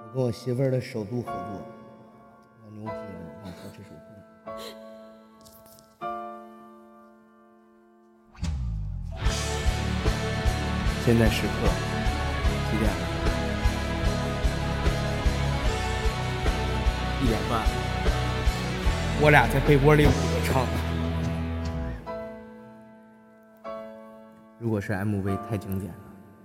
我跟我媳妇儿的首度合作，老牛批了，我跟你说这首歌。现在时刻几点了？1点半。我俩在被窝里捂着唱的。如果是 MV 太经典了。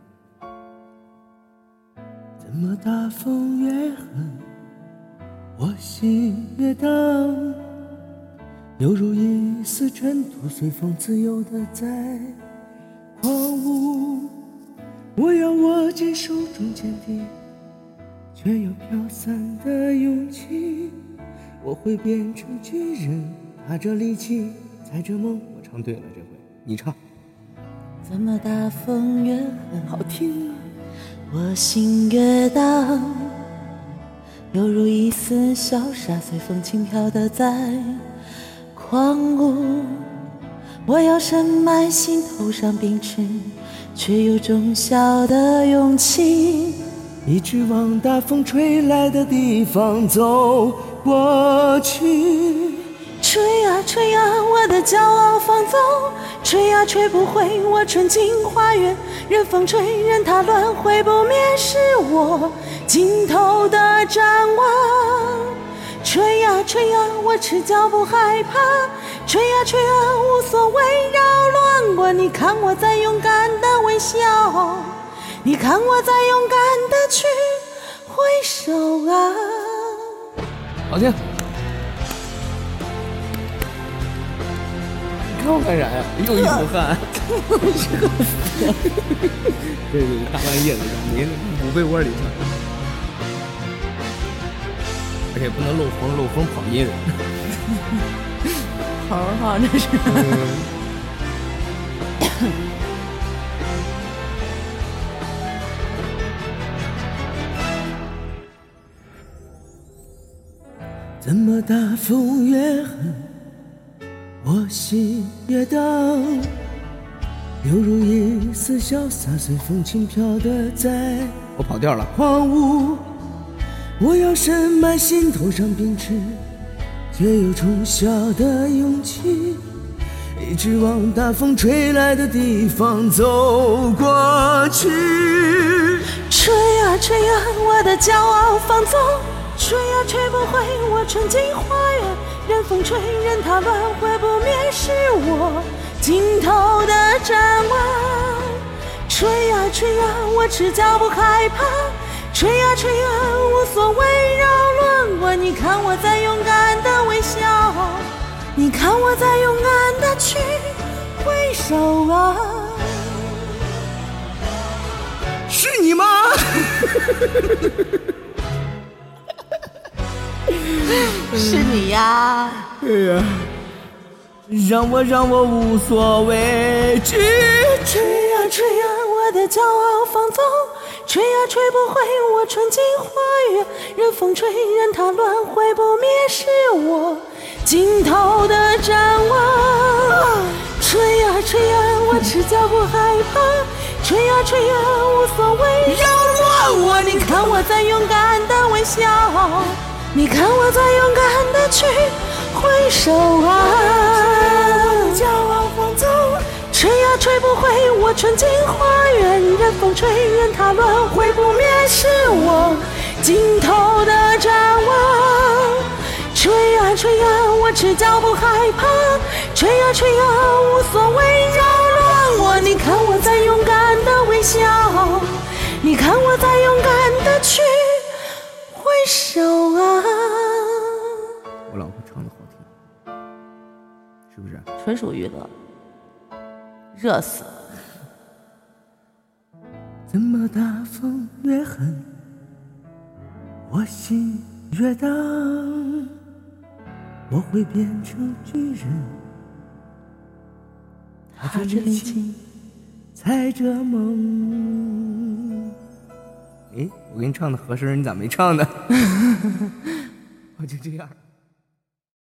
怎么大风越狠，我心越荡，犹如一丝尘土随风自由地在狂舞。我要握紧手中坚定却又飘散的勇气，我会变成巨人，踏着力气踩着梦。我唱对了这回，你唱。 怎么大风越狠， 好听啊， 我心越荡，犹如一丝潇洒随风轻飘的在狂舞。我要深埋心头上秉持却又忠孝的勇气， 一直往大风吹来的地方走过去。 吹啊吹啊，我的骄傲放纵，吹啊吹不回我纯净花园，任风吹任它乱，会不灭是我尽头的展望。吹啊吹啊，我赤脚不害怕，吹啊吹啊，无所谓扰乱我。你看我在勇敢的微笑，你看我在勇敢的去挥手啊。 好听。你看我干啥呀？又一出汗。这是大半夜的，你捂被窝里唱，而且不能漏风跑音。 好，这是。 怎么大风越狠，我心越荡，犹如一丝潇洒随风轻飘的在我跑调了狂舞。我要深埋心头上秉持却有忠孝的勇气，一直往大风吹来的地方走过去。 吹啊吹啊，我的骄傲放纵，吹啊吹不回我纯净花园，任风吹任它乱，会不灭是我尽头的展望。吹啊吹啊，我赤脚不害怕，吹啊吹啊，无所谓扰乱我。你看我在勇敢的微笑，你看我在勇敢的去挥手啊。 是你吗？ 是你呀。 哎呀，让我无所畏惧。 吹啊吹啊，我的骄傲放纵，吹啊吹不回我纯净花园，任风吹任它乱，会不灭是我尽头的展望。吹啊吹啊，我赤脚不害怕，吹啊吹啊，无所谓扰乱我。你看我在勇敢的微笑，你看我在勇敢的去挥手啊。 骄傲放纵， 吹啊吹不回我纯净花园，任风吹任它乱，会不灭是我尽头的展望。吹啊吹啊，我赤脚不害怕，吹啊吹啊，无所谓扰乱我。你看我在勇敢的微笑，你看我在勇敢的去挥手啊。 我老婆唱的好听，是不是？ 纯属娱乐，热死了。 怎么大风越狠，我心越荡，我会变成巨人，踏着力气踩着梦。哎，我给你唱的合适，你咋没唱呢？我就这样。